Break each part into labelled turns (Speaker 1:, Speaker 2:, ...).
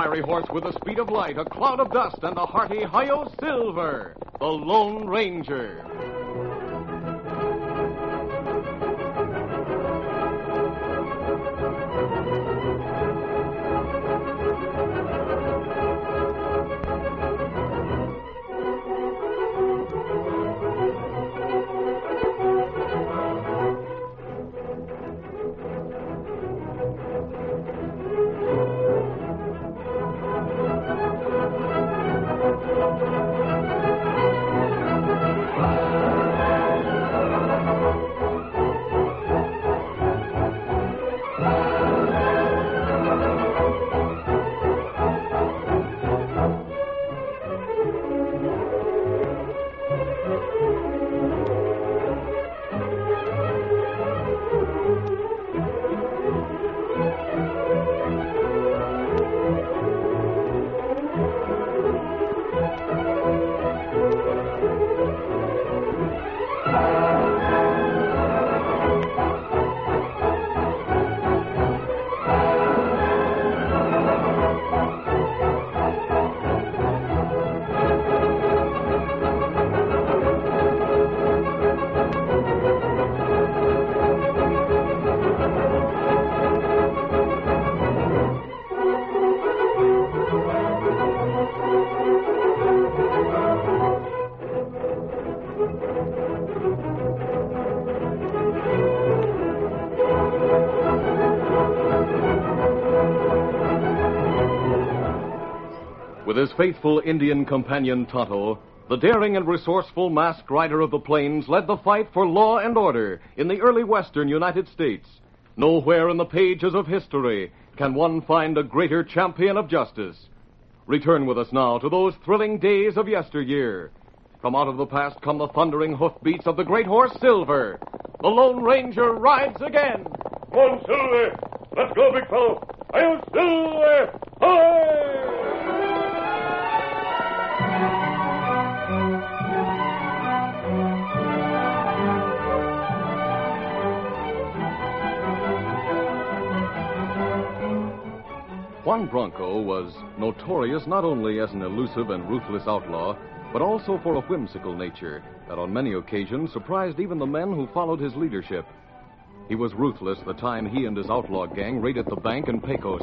Speaker 1: fiery horse with the speed of light, a cloud of dust, and the hearty Hi-Yo Silver, the Lone Ranger. With his faithful Indian companion Tonto, the daring and resourceful masked rider of the plains led the fight for law and order in the early western United States. Nowhere in the pages of history can one find a greater champion of justice. Return with us now to those thrilling days of yesteryear. From out of the past come the thundering hoofbeats of the great horse Silver. The Lone Ranger rides again.
Speaker 2: Come on, Silver. Let's go, big fellow. Hi-Yo Silver! Hi!
Speaker 1: Juan Bronco was notorious not only as an elusive and ruthless outlaw, but also for a whimsical nature that on many occasions surprised even the men who followed his leadership. He was ruthless the time he and his outlaw gang raided the bank in Pecos.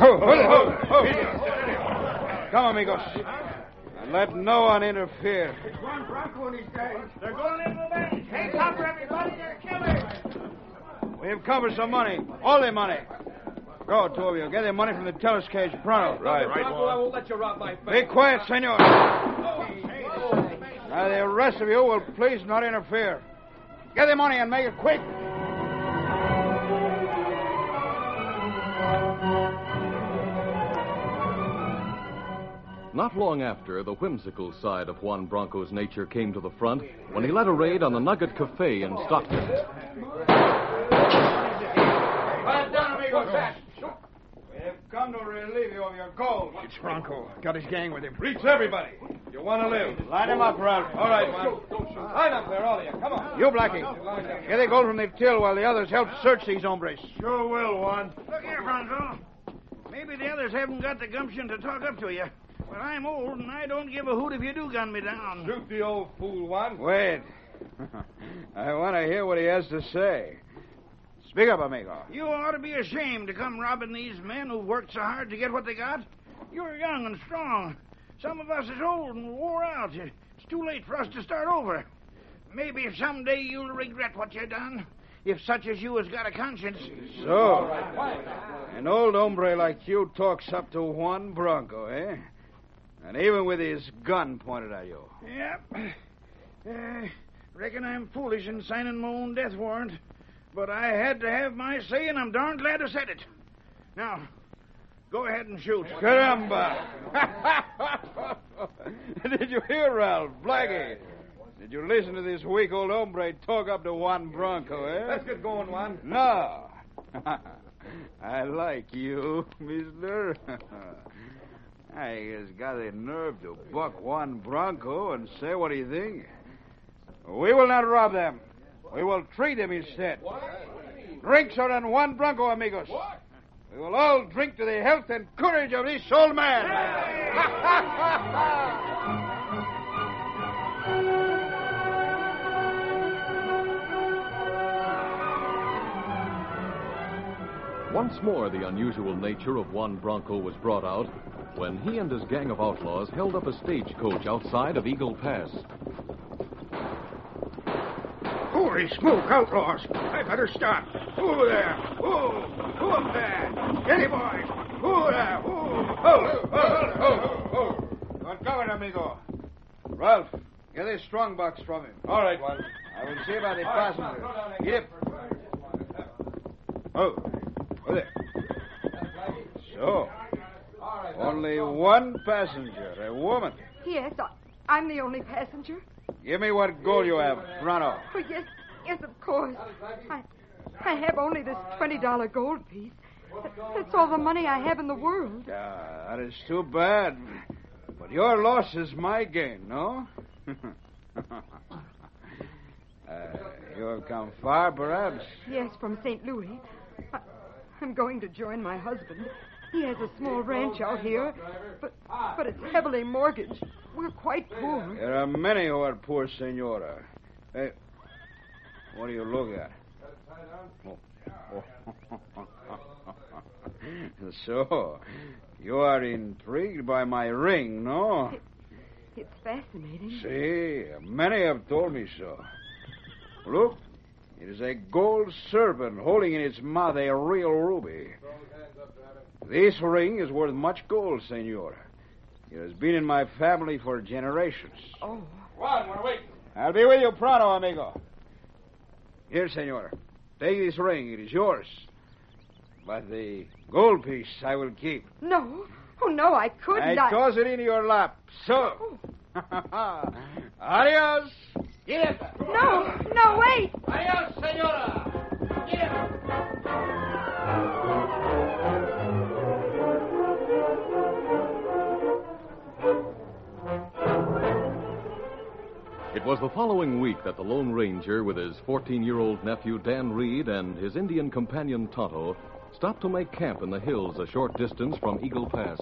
Speaker 3: Come, amigos. And let no one interfere.
Speaker 4: It's Juan Bronco and his guys. They're going into the bank. Hands up, everybody. They're killers.
Speaker 3: We have come for some money. All the money. Go, two of you. Get the money from the teller's cage pronto.
Speaker 2: Right,
Speaker 4: Bronco, I won't let you rob my
Speaker 3: Be quiet, senor. Now, the rest of you will please not interfere. Get the money and make it quick.
Speaker 1: Not long after, the whimsical side of Juan Bronco's nature came to the front when he led a raid on the Nugget Cafe in Stockton.
Speaker 4: Quiet down, amigos.
Speaker 3: We have come to relieve you of your gold.
Speaker 4: It's Bronco. Got his gang with him.
Speaker 2: Reach everybody. You want to live.
Speaker 3: Line him up, Ralph.
Speaker 2: All right, Juan. Line up there, all of you. Come on.
Speaker 3: You, Blackie. Get the gold from the till while the others help search these hombres.
Speaker 2: Sure will, Juan.
Speaker 5: Look here, Bronco. Maybe the others haven't got the gumption to talk up to you. Well, I'm old, and I don't give a hoot if you do gun me down.
Speaker 2: Shoot the old fool, Juan.
Speaker 3: Wait. I want to hear what he has to say. Speak up, amigo.
Speaker 5: You ought to be ashamed to come robbing these men who've worked so hard to get what they got. You're young and strong. Some of us is old and wore out. It's too late for us to start over. Maybe someday you'll regret what you done, if such as you has got a conscience.
Speaker 3: So, an old hombre like you talks up to Juan Bronco, eh? And even with his gun pointed at you.
Speaker 5: Yep. Reckon I'm foolish in signing my own death warrant. But I had to have my say, and I'm darn glad I said it. Now, go ahead and shoot.
Speaker 3: Caramba! Did you hear, Ralph? Blackie? Did you listen to this weak old hombre talk up to Juan Bronco, eh?
Speaker 2: Let's get going, Juan.
Speaker 3: No. I like you, mister. I just got the nerve to buck Juan Bronco and say what do you think? We will not rob them. We will treat them instead. Drinks are on Juan Bronco, amigos.
Speaker 2: What?
Speaker 3: We will all drink to the health and courage of this old man.
Speaker 1: Once more, the unusual nature of Juan Bronco was brought out when he and his gang of outlaws held up a stagecoach outside of Eagle Pass.
Speaker 5: Holy smoke, outlaws. I better stop. Who there? Who up there? Steady, boys. Who there?
Speaker 3: Don't cover, amigo. Ralph, get this strong box from him.
Speaker 2: All right, Juan.
Speaker 3: I will see about the passengers. Yep. Oh, there. So, only one passenger, a woman.
Speaker 6: Yes, I'm the only passenger.
Speaker 3: Give me what gold you have, Toronto.
Speaker 6: Oh, yes, of course. I have only this $20 gold piece. That's all the money I have in the world.
Speaker 3: That is too bad. But your loss is my gain, no? You have come far, perhaps?
Speaker 6: Yes, from St. Louis. I'm going to join my husband. He has a small ranch out here, but it's heavily mortgaged. We're quite poor.
Speaker 3: There are many who are poor, Senora. Hey, what do you look at? So, you are intrigued by my ring, no?
Speaker 6: It's fascinating.
Speaker 3: See, many have told me so. Look, it is a gold serpent holding in its mouth a real ruby. This ring is worth much gold, Senora. It has been in my family for generations.
Speaker 6: Oh.
Speaker 2: Juan, we're waiting.
Speaker 3: I'll be with you pronto, amigo. Here, Senora. Take this ring. It is yours. But the gold piece I will keep.
Speaker 6: No. Oh, no, I could
Speaker 3: I
Speaker 6: not.
Speaker 3: toss it into your lap. So. Adios.
Speaker 6: No, wait.
Speaker 2: Adios, senora.
Speaker 1: It was the following week that the Lone Ranger, with his 14-year-old nephew Dan Reed and his Indian companion Tonto, stopped to make camp in the hills a short distance from Eagle Pass.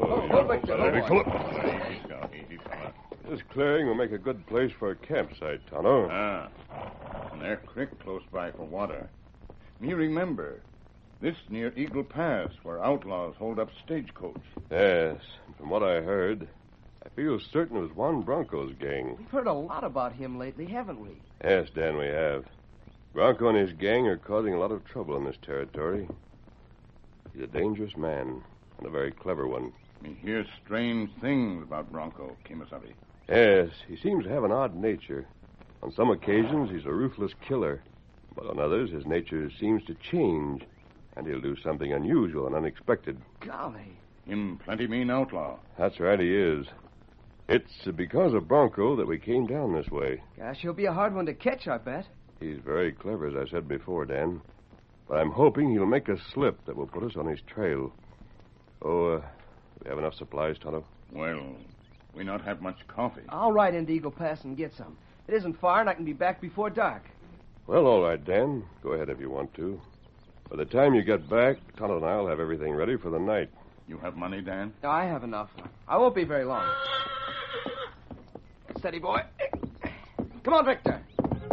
Speaker 2: Easy, fella.
Speaker 7: This clearing will make a good place for a campsite, Tonto.
Speaker 8: And there's a creek close by for water. Me remember, this near Eagle Pass, where outlaws hold up stagecoach.
Speaker 7: Yes, and from what I heard, I feel certain it was Juan Bronco's gang.
Speaker 9: We've heard a lot about him lately, haven't we?
Speaker 7: Yes, Dan, we have. Bronco and his gang are causing a lot of trouble in this territory. He's a dangerous man, and a very clever one.
Speaker 8: Me hear strange things about Bronco, Kimasabi.
Speaker 7: Yes, he seems to have an odd nature. On some occasions, he's a ruthless killer. But on others, his nature seems to change, and he'll do something unusual and unexpected.
Speaker 9: Golly.
Speaker 8: Him plenty mean outlaw.
Speaker 7: That's right, he is. It's because of Bronco that we came down this way.
Speaker 9: Gosh, he'll be a hard one to catch, I bet.
Speaker 7: He's very clever, as I said before, Dan. But I'm hoping he'll make a slip that will put us on his trail. Oh, we have enough supplies, Tonto?
Speaker 8: Well, we not have much coffee.
Speaker 9: I'll ride into Eagle Pass and get some. It isn't far, and I can be back before dark.
Speaker 7: Well, all right, Dan. Go ahead if you want to. By the time you get back, Tonto and I'll have everything ready for the night.
Speaker 8: You have money, Dan?
Speaker 9: I have enough. I won't be very long. Steady, boy. Come on, Victor.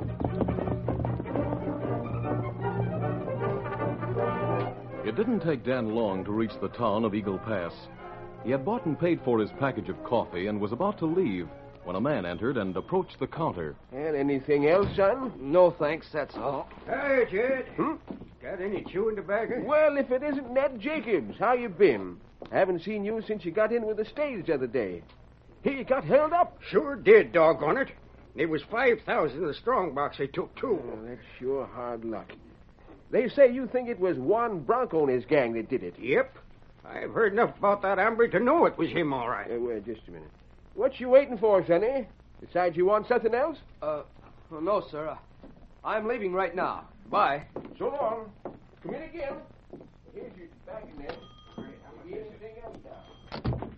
Speaker 1: It didn't take Dan long to reach the town of Eagle Pass. He had bought and paid for his package of coffee and was about to leave when a man entered and approached the counter.
Speaker 10: And anything else, son?
Speaker 9: No, thanks, that's all.
Speaker 4: Hey, Jed. Got any chewing tobacco?
Speaker 10: Well, if it isn't Ned Jacobs, how you been? Haven't seen you since you got in with the stage the other day. Here, you got held up.
Speaker 4: Sure did, doggone it. It was 5,000 in the strong box they took, too.
Speaker 10: Oh, that's sure hard luck. They say you think it was Juan Bronco and his gang that did it.
Speaker 4: Yep. I've heard enough about that hombre to know it was him, all right.
Speaker 10: Wait just a minute. What you waiting for, Sonny? Besides, you want something else?
Speaker 9: Well, no, sir. I'm leaving right now. Bye.
Speaker 10: So long. Come in again. Here's your tobacco, Ned. Anything else now?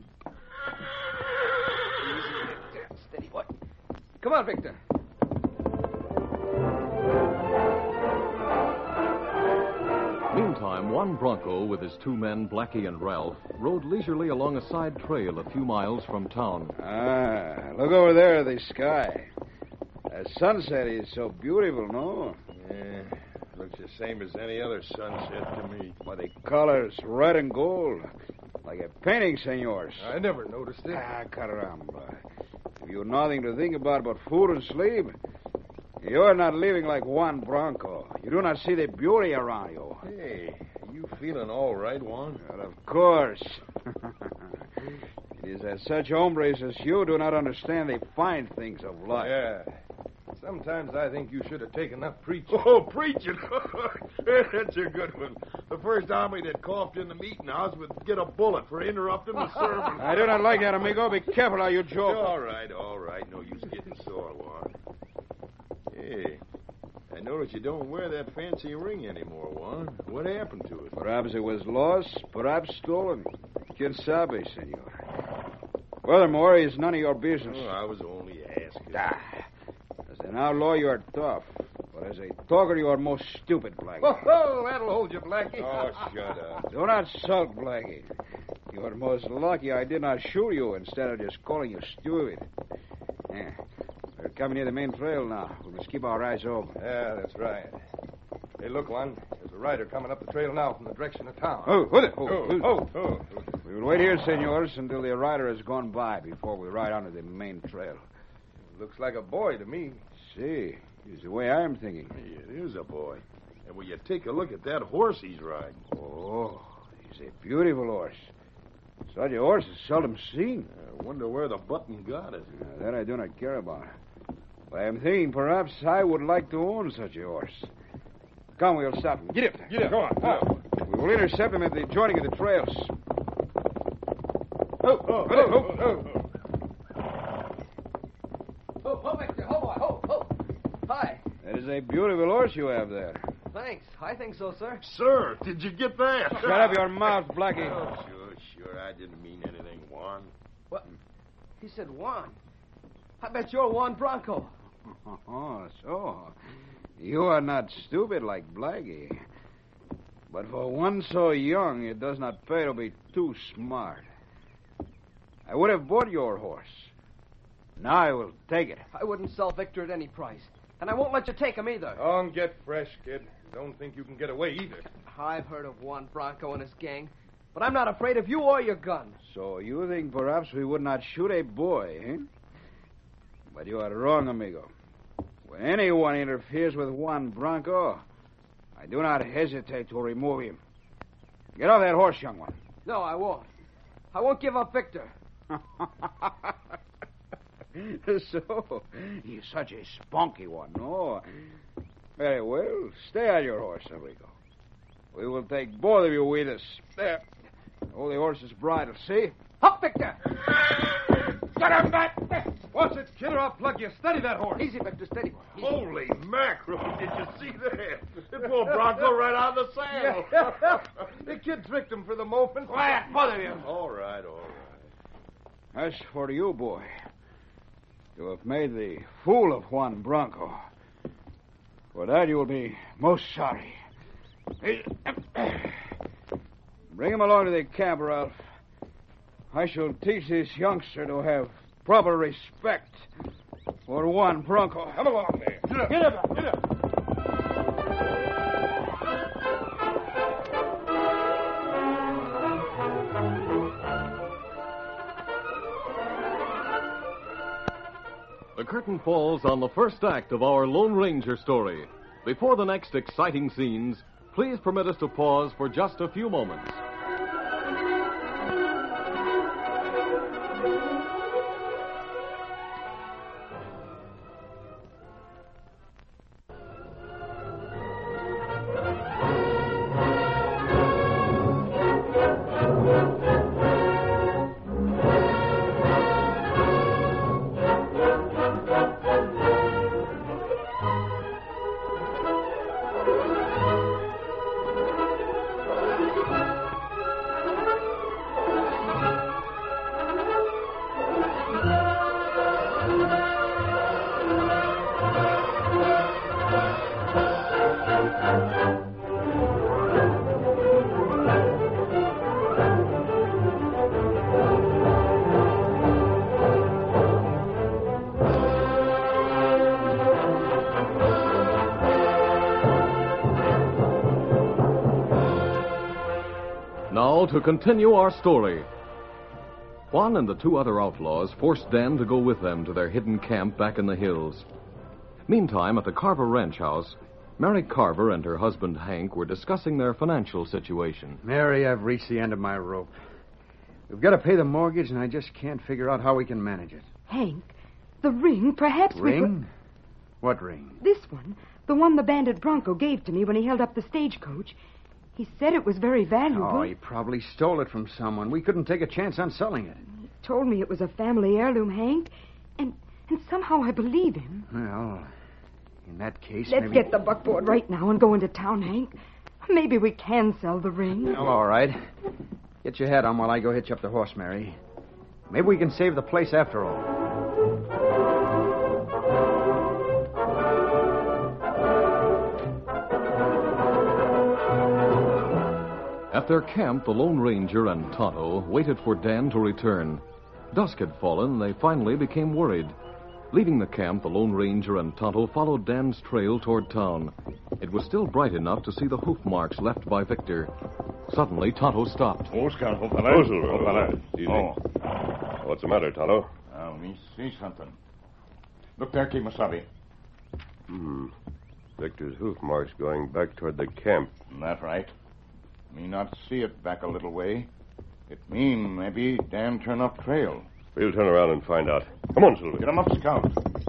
Speaker 9: Easy, Victor. Steady, boy. Come on, Victor.
Speaker 1: Meantime, Juan Bronco, with his two men, Blackie and Ralph, rode leisurely along a side trail a few miles from town.
Speaker 3: Ah, look over there at the sky. That sunset is so beautiful, no?
Speaker 11: Yeah, looks the same as any other sunset to me.
Speaker 3: But the colors, red and gold, like a painting, senors.
Speaker 11: I never noticed it.
Speaker 3: Ah, caramba. If you've nothing to think about but food and sleep, you're not living like Juan Bronco. You do not see the beauty around you.
Speaker 11: Hey, you feeling all right, Juan?
Speaker 3: Well, of course. It is that such hombres as you do not understand the fine things of life.
Speaker 11: Yeah. Sometimes I think you should have taken up preaching. Oh, preaching? That's a good one. The first army that coughed in the meeting house would get a bullet for interrupting the service.
Speaker 3: I do not like that, amigo. Be careful how you joke.
Speaker 11: All right. No use getting sore, Juan. Hey, I notice you don't wear that fancy ring anymore, Juan. What happened to it?
Speaker 3: Perhaps it was lost, perhaps stolen. Quien sabe, senor. Furthermore, it's none of your business.
Speaker 11: Oh, I was only asking.
Speaker 3: As an outlaw, you are tough. But as a talker, you are most stupid, Blackie.
Speaker 11: Oh, that'll hold you, Blackie. Oh, shut up.
Speaker 3: Do not sulk, Blackie. You are most lucky I did not shoot you instead of just calling you stupid. Yeah. We're coming near the main trail now. We must keep our eyes open.
Speaker 11: Yeah, that's right. Hey, look, Juan. There's a rider coming up the trail now from the direction of town.
Speaker 3: Oh. We will wait here, senors, until the rider has gone by before we ride onto the main trail.
Speaker 11: Looks like a boy to me.
Speaker 3: See, it's the way I am thinking.
Speaker 11: It is a boy. And will you take a look at that horse he's riding?
Speaker 3: Oh, he's a beautiful horse. Such a horse is seldom seen.
Speaker 11: I wonder where the button got it.
Speaker 3: That I do not care about. But I am thinking perhaps I would like to own such a horse. Come, we'll stop him. Get up.
Speaker 11: Get up. Go on.
Speaker 3: We will intercept him at the joining of the trails.
Speaker 9: Ho, Victor. Ho, boy. Ho. Hi.
Speaker 3: That is a beautiful horse you have there.
Speaker 9: Thanks. I think so, sir.
Speaker 11: Sir, did you get that?
Speaker 3: Shut up your mouth, Blackie.
Speaker 11: Oh, sure. I didn't mean anything, Juan.
Speaker 9: What? He said Juan. I bet you're Juan Bronco.
Speaker 3: Oh, so. You are not stupid like Blackie. But for one so young, it does not pay to be too smart. I would have bought your horse. Now I will take it.
Speaker 9: I wouldn't sell Victor at any price. And I won't let you take him either.
Speaker 11: Don't get fresh, kid. Don't think you can get away either.
Speaker 9: I've heard of Juan Bronco and his gang. But I'm not afraid of you or your gun.
Speaker 3: So you think perhaps we would not shoot a boy, eh? But you are wrong, amigo. When anyone interferes with Juan Bronco, I do not hesitate to remove him. Get off that horse, young one.
Speaker 9: No, I won't. I won't give up Victor.
Speaker 3: So, he's such a spunky one, no? Very well. Stay on your horse, amigo. We will take both of you with us. There. Hold the horse's bridle, see?
Speaker 9: Up, Victor!
Speaker 11: Get him back! Watch it, kid, or I'll plug you. Steady that horse.
Speaker 9: Easy, Victor, steady. Easy.
Speaker 11: Holy mackerel, did you see that? It pulled Bronco right out of the saddle. The kid tricked him for the moment.
Speaker 9: Quiet, both of you.
Speaker 11: All right.
Speaker 3: As for you, boy, you have made the fool of Juan Bronco. For that you will be most sorry. Bring him along to the camp, Ralph. I shall teach this youngster to have proper respect for Juan Bronco.
Speaker 11: Come along there. Get up.
Speaker 1: The curtain falls on the first act of our Lone Ranger story. Before the next exciting scenes, please permit us to pause for just a few moments. Now to continue our story. Juan and the two other outlaws forced Dan to go with them to their hidden camp back in the hills. Meantime, at the Carver ranch house, Mary Carver and her husband Hank were discussing their financial situation.
Speaker 3: Mary, I've reached the end of my rope. We've got to pay the mortgage, and I just can't figure out how we can manage it.
Speaker 6: Hank, the ring, perhaps we could...
Speaker 3: Ring? What ring?
Speaker 6: This one. The one the bandit Bronco gave to me when he held up the stagecoach. He said it was very valuable.
Speaker 3: Oh, he probably stole it from someone. We couldn't take a chance on selling it.
Speaker 6: He told me it was a family heirloom, Hank. And somehow I believe him.
Speaker 3: Well, in that case,
Speaker 6: Let's get the buckboard right now and go into town, Hank. Maybe we can sell the ring.
Speaker 3: Well, all right. Get your hat on while I go hitch up the horse, Mary. Maybe we can save the place after all.
Speaker 1: At their camp, the Lone Ranger and Tonto waited for Dan to return. Dusk had fallen, and they finally became worried. Leaving the camp, the Lone Ranger and Tonto followed Dan's trail toward town. It was still bright enough to see the hoof marks left by Victor. Suddenly, Tonto stopped.
Speaker 8: Oscar,
Speaker 7: Easy. What's the matter, Tonto?
Speaker 8: Let me see something. Look there, Kimasabi.
Speaker 7: Victor's hoof marks going back toward the camp.
Speaker 8: That right. Me not see it back a little way. It mean maybe Dan turn off trail.
Speaker 7: We'll turn around and find out. Come on, Silver.
Speaker 8: Get him up, Scout.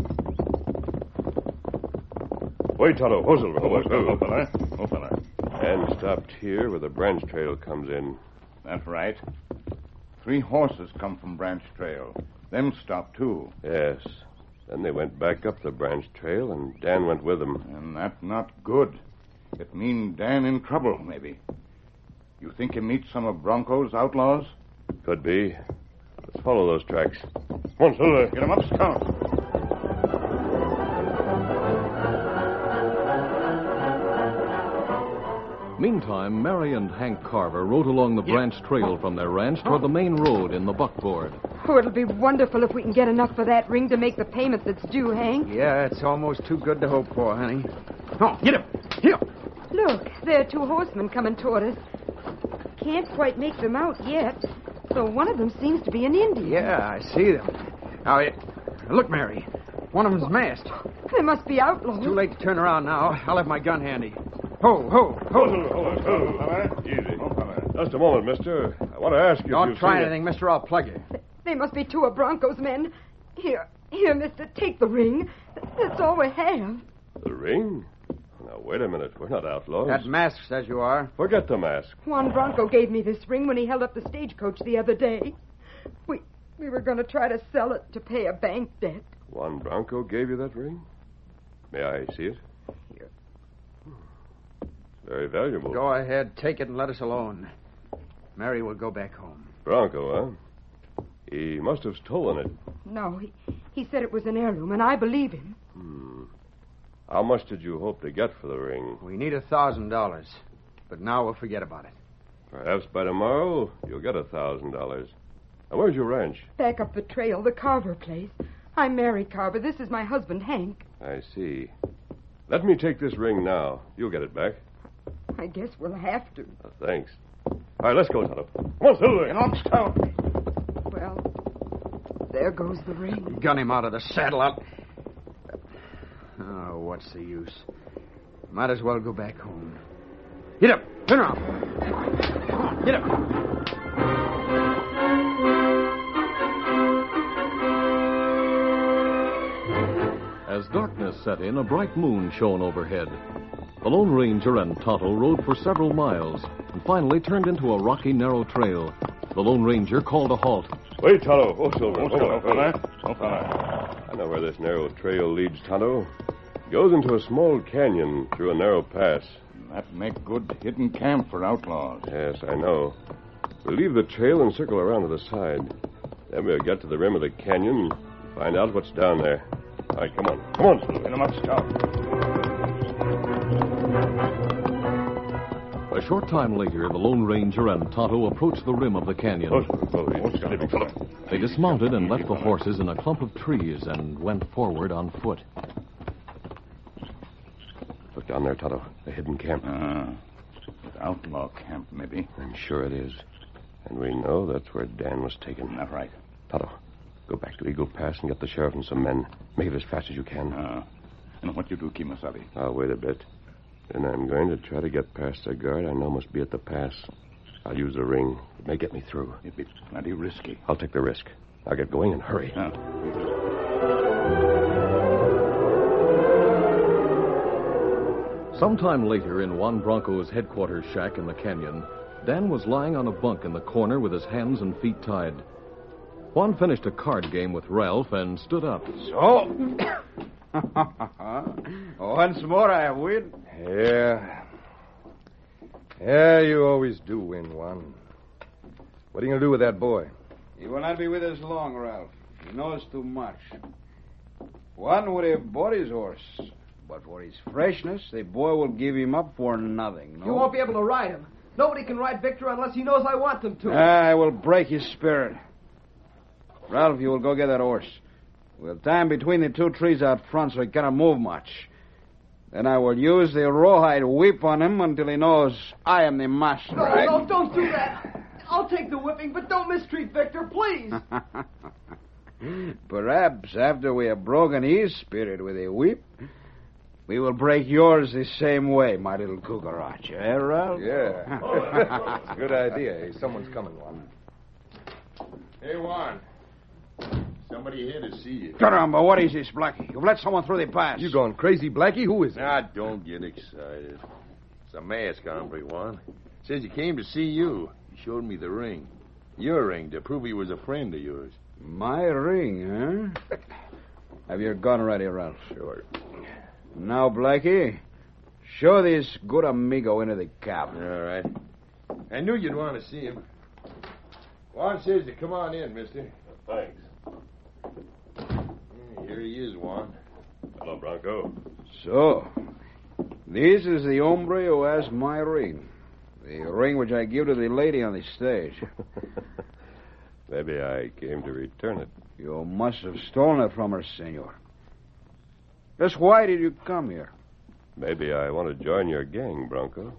Speaker 7: Wait, Tonto. Oh, Silver.
Speaker 8: Oh, fella.
Speaker 7: And stopped here where the branch trail comes in.
Speaker 8: That's right. 3 horses come from branch trail. Them stopped, too.
Speaker 7: Yes. Then they went back up the branch trail, and Dan went with them.
Speaker 8: And that not good. It mean Dan in trouble, maybe. You think he meet some of Bronco's outlaws?
Speaker 7: Could be. Let's follow those tracks. Come on, Silver.
Speaker 8: Get him up, Scout.
Speaker 1: Meantime, Mary and Hank Carver rode along the branch trail from their ranch toward the main road in the buckboard.
Speaker 6: Oh, it'll be wonderful if we can get enough for that ring to make the payment that's due, Hank.
Speaker 3: Yeah, it's almost too good to hope for, honey. Oh, get him. Here.
Speaker 6: Look, there are 2 horsemen coming toward us. Can't quite make them out yet, though one of them seems to be an Indian.
Speaker 3: Yeah, I see them. Now, look, Mary. One of them's masked.
Speaker 6: They must be outlaws.
Speaker 3: It's too late to turn around now. I'll have my gun handy. Ho.
Speaker 7: Easy. Just a moment, mister. I want to ask you
Speaker 3: Don't try anything, mister. I'll plug you.
Speaker 6: They must be 2 of Bronco's men. Here, mister, take the ring. That's all we have.
Speaker 7: The ring? Now, wait a minute. We're not outlaws.
Speaker 3: That mask says you are.
Speaker 7: Forget the mask.
Speaker 6: Juan Bronco gave me this ring when he held up the stagecoach the other day. We were going to try to sell it to pay a bank debt.
Speaker 7: Juan Bronco gave you that ring? May I see it?
Speaker 3: Here.
Speaker 7: It's very valuable.
Speaker 3: Go ahead, take it and let us alone. Mary will go back home.
Speaker 7: Bronco, huh? He must have stolen it.
Speaker 6: No, he said it was an heirloom, and I believe him.
Speaker 7: How much did you hope to get for the ring?
Speaker 3: We need $1,000, but now we'll forget about it.
Speaker 7: Perhaps by tomorrow you'll get $1,000. Now, where's your ranch?
Speaker 6: Back up the trail, the Carver place. I'm Mary Carver. This is my husband, Hank.
Speaker 7: I see. Let me take this ring now. You'll get it back.
Speaker 6: I guess we'll have to.
Speaker 7: Thanks. All right, let's go, Tonto. Come on, Silver.
Speaker 8: Get up, Scout.
Speaker 6: Well, there goes the ring.
Speaker 3: Gun him out of the saddle. Oh, what's the use? Might as well go back home. Get up. Turn around. Get up.
Speaker 1: As darkness set in, a bright moon shone overhead. The Lone Ranger and Tonto rode for several miles and finally turned into a rocky, narrow trail. The Lone Ranger called a halt.
Speaker 7: Wait, Tonto. Oh, Silver.
Speaker 8: Oh, fella.
Speaker 7: I know where this narrow trail leads, Tonto. It goes into a small canyon through a narrow pass.
Speaker 8: That make good hidden camp for outlaws.
Speaker 7: Yes, I know. We'll leave the trail and circle around to the side. Then we'll get to the rim of the canyon and find out what's down there. All right, come on. Come on, Silver.
Speaker 8: Get him up, Scout.
Speaker 1: A short time later, the Lone Ranger and Tonto approached the rim of the canyon. They dismounted and left the horses in a clump of trees and went forward on foot.
Speaker 7: Look down there, Tonto. A hidden camp.
Speaker 8: The outlaw camp, maybe.
Speaker 7: I'm sure it is. And we know that's where Dan was taken.
Speaker 8: Not right.
Speaker 7: Tonto, go back to Eagle Pass and get the sheriff and some men. Make it as fast as you can.
Speaker 8: And what you do, Kimasabi?
Speaker 7: I'll wait a bit. Then I'm going to try to get past the guard I know must be at the pass. I'll use the ring. It may get me through.
Speaker 8: It'd be plenty risky.
Speaker 7: I'll take the risk. I'll get going and hurry.
Speaker 1: Sometime later, in Juan Bronco's headquarters shack in the canyon, Dan was lying on a bunk in the corner with his hands and feet tied. Juan finished a card game with Ralph and stood up.
Speaker 3: So, once more I win.
Speaker 11: Yeah. Yeah, you always do win, Juan. What are you going to do with that boy?
Speaker 3: He will not be with us long, Ralph. He knows too much. Juan would have bought his horse, but for his freshness, the boy will give him up for nothing. No?
Speaker 9: You won't be able to ride him. Nobody can ride Victor unless he knows I want them to.
Speaker 3: I will break his spirit. Ralph, you will go get that horse. We'll tie him between the two trees out front so he cannot move much. Then I will use the rawhide whip on him until he knows I am the master.
Speaker 9: No, don't do that. I'll take the whipping, but don't mistreat Victor, please.
Speaker 3: Perhaps after we have broken his spirit with a whip, we will break yours the same way, my little cucaracha, eh, Ralph?
Speaker 11: Yeah. It's a good idea. Hey, someone's coming, Juan.
Speaker 12: Hey, Juan. Somebody here to see you.
Speaker 3: Caramba, what is this, Blackie? You've let someone through the pass.
Speaker 11: You going crazy, Blackie? Who is it?
Speaker 12: Don't get excited. It's a masked hombre, Juan. Says he came to see you. He showed me the ring. Your ring, to prove he was a friend of yours.
Speaker 3: My ring, huh? Have your gun ready, Ralph?
Speaker 12: Sure.
Speaker 3: Now, Blackie, show this good amigo into the cabin.
Speaker 12: All right. I knew you'd want to see him. Juan says to come on in, mister.
Speaker 7: Thanks.
Speaker 12: Here he is, Juan.
Speaker 7: Hello, Bronco.
Speaker 3: So, this is the hombre who has my ring. The ring which I give to the lady on the stage.
Speaker 7: Maybe I came to return it.
Speaker 3: You must have stolen it from her, senor. Just why did you come here?
Speaker 7: Maybe I want to join your gang, Bronco.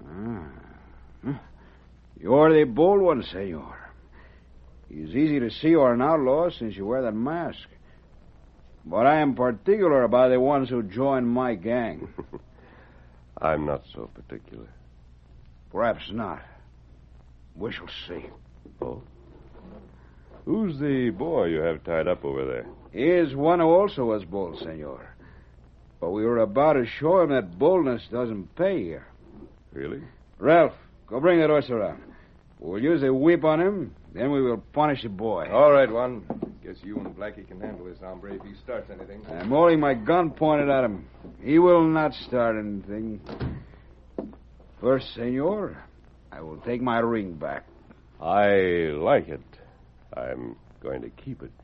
Speaker 3: You're the bold one, senor. It's easy to see you're an outlaw since you wear that mask. But I am particular about the ones who join my gang.
Speaker 7: I'm not so particular.
Speaker 3: Perhaps not. We shall see.
Speaker 7: Oh? Who's the boy you have tied up over there?
Speaker 3: He is one who also was bold, senor. But we were about to show him that boldness doesn't pay here.
Speaker 7: Really?
Speaker 3: Ralph, go bring that horse around. We'll use a whip on him, then we will punish the boy.
Speaker 11: All right, Juan. Guess you and Blackie can handle this hombre if he starts anything.
Speaker 3: I'm holding my gun pointed at him. He will not start anything. First, senor, I will take my ring back.
Speaker 7: I like it. I'm going to keep it.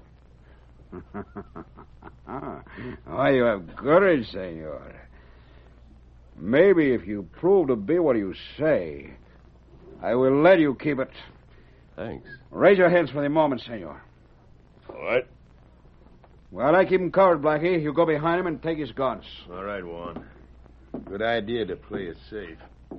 Speaker 3: Oh, you have courage, senor. Maybe if you prove to be what you say, I will let you keep it.
Speaker 7: Thanks.
Speaker 3: Raise your hands for the moment, senor.
Speaker 7: All right.
Speaker 3: Well, I keep him covered, Blackie. You go behind him and take his guns.
Speaker 12: All right, Juan. Good idea to play it safe.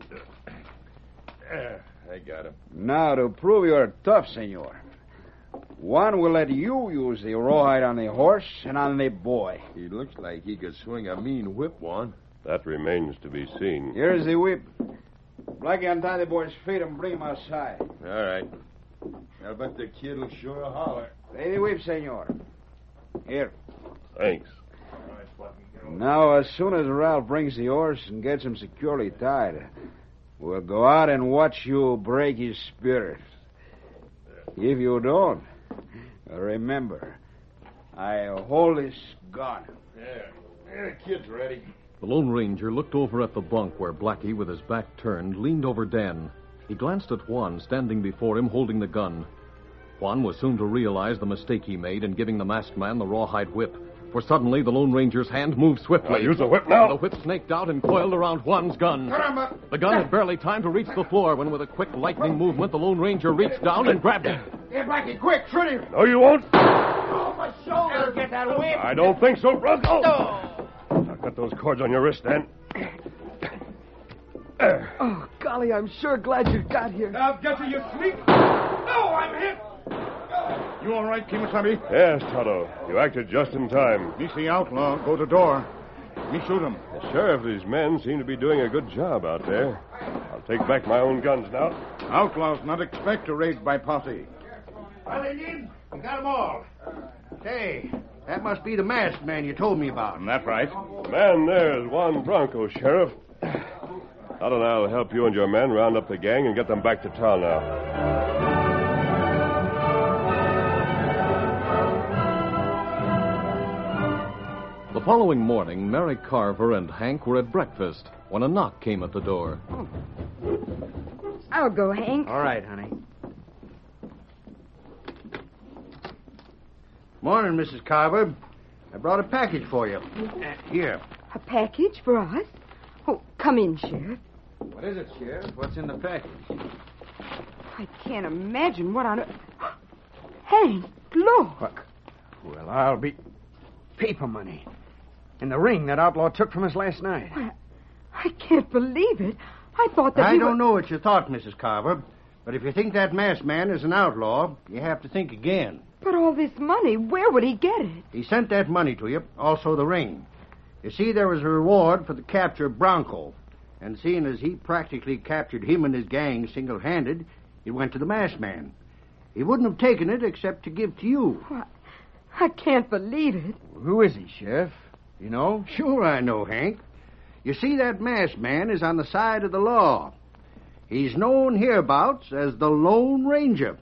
Speaker 12: I got him.
Speaker 3: Now, to prove you're tough, senor, one will let you use the rawhide on the horse and on the boy.
Speaker 12: He looks like he could swing a mean whip, Juan.
Speaker 7: That remains to be seen.
Speaker 3: Here's the whip. Blackie, untie the boy's feet and bring him outside.
Speaker 12: All right. I'll bet the kid'll sure holler.
Speaker 3: Lay the whip, senor. Here.
Speaker 7: Thanks.
Speaker 3: Now, as soon as Ralph brings the horse and gets him securely tied, we'll go out and watch you break his spirit. If you don't, remember, I hold this gun.
Speaker 12: Yeah, the kid's ready.
Speaker 1: The Lone Ranger looked over at the bunk where Blackie, with his back turned, leaned over Dan. He glanced at Juan, standing before him, holding the gun. Juan was soon to realize the mistake he made in giving the masked man the rawhide whip. For suddenly, the Lone Ranger's hand moved swiftly.
Speaker 7: I'll use the whip now.
Speaker 1: The whip snaked out and coiled around Juan's gun.
Speaker 5: Caramba!
Speaker 1: The gun had barely time to reach the floor when, with a quick lightning movement, the Lone Ranger reached down and grabbed it.
Speaker 5: Here, Blackie, quick, shoot him!
Speaker 7: No, you won't.
Speaker 5: Oh, my shoulder! Get that whip!
Speaker 7: I don't think so, Bronco.
Speaker 5: No!
Speaker 7: I'll cut those cords on your wrist, Dan.
Speaker 10: Oh, golly, I'm sure glad you got here.
Speaker 11: I'll get you, you sneak. Oh, I'm hit.
Speaker 8: You all right, Kimasabi?
Speaker 7: Yes, Tonto. You acted just in time.
Speaker 8: Me see outlaw. Go to door. Me shoot him.
Speaker 7: Sheriff, these men seem to be doing a good job out there. I'll take back my own guns now.
Speaker 8: Outlaws not expect a raid by posse.
Speaker 5: Well, Indian, we got 'em all. Say, that must be the masked man you told me about.
Speaker 8: That's right.
Speaker 7: The man there is Juan Bronco, Sheriff. Tonto and I'll help you and your men round up the gang and get them back to town now.
Speaker 1: The following morning, Mary Carver and Hank were at breakfast when a knock came at the door.
Speaker 6: I'll go, Hank.
Speaker 5: All right, honey. Morning, Mrs. Carver. I brought a package for you. Here.
Speaker 6: A package for us? Oh, come in, Sheriff.
Speaker 3: What is it, Sheriff? What's in the package?
Speaker 6: I can't imagine what on earth... Hank, look.
Speaker 5: What? Well, I'll be... paper money. And the ring that outlaw took from us last night.
Speaker 6: Well, I can't believe it. I thought that
Speaker 5: I don't know what you thought, Mrs. Carver, but if you think that masked man is an outlaw, you have to think again.
Speaker 6: But all this money, where would he get it?
Speaker 5: He sent that money to you, also the ring. You see, there was a reward for the capture of Bronco. And seeing as he practically captured him and his gang single-handed, it went to the masked man. He wouldn't have taken it except to give to you.
Speaker 6: Well, I can't believe it.
Speaker 5: Who is he, Sheriff? You know? Sure I know, Hank. You see, that masked man is on the side of the law. He's known hereabouts as the Lone Ranger.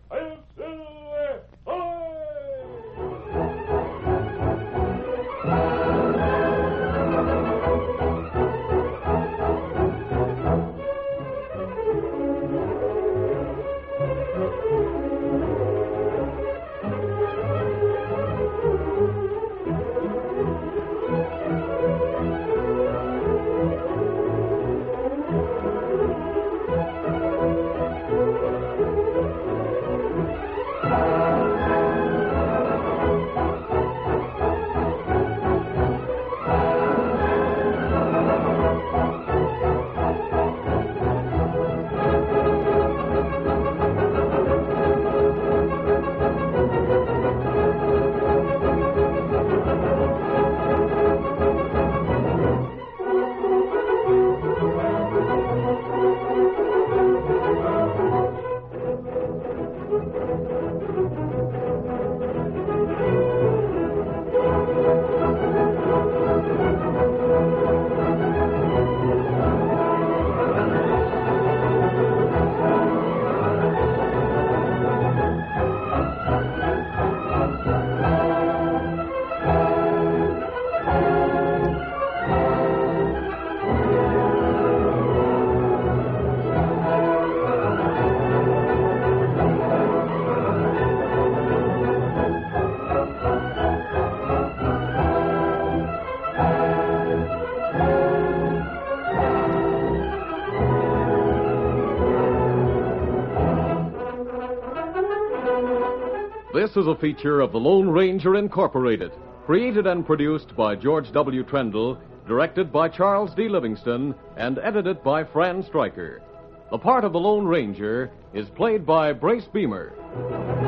Speaker 1: This is a feature of the Lone Ranger Incorporated, created and produced by George W. Trendle, directed by Charles D. Livingston, and edited by Fran Stryker. The part of the Lone Ranger is played by Brace Beamer.